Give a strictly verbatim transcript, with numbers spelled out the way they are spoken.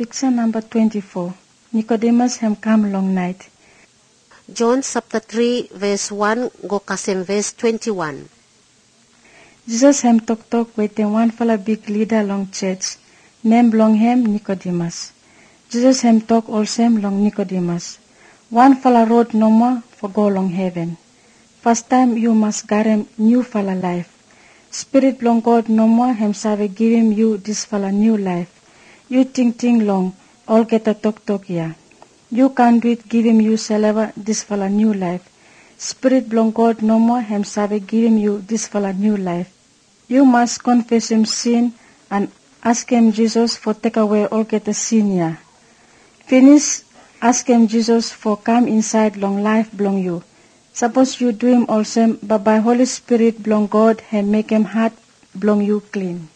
Picture number twenty-four. Nicodemus hem come long night. John chapter three verse one go kasem verse twenty-one. Jesus hem talk talk with the one fella big leader long church. Name long him Nicodemus. Jesus hem talk also long Nicodemus. One fella road no more for go long heaven. First time you must get him new fella life. Spirit long God no more him save give him you this fella new life. You think think long, all get a talk talk ya. You can't do it, give him you saliva this fella new life. Spirit belong God no more him save give him you this fella new life. You must confess him sin and ask him Jesus for take away all get a sin ya. Finish, ask him Jesus for come inside long life belong you. Suppose you do him also, but by Holy Spirit belong God and make him heart belong you clean.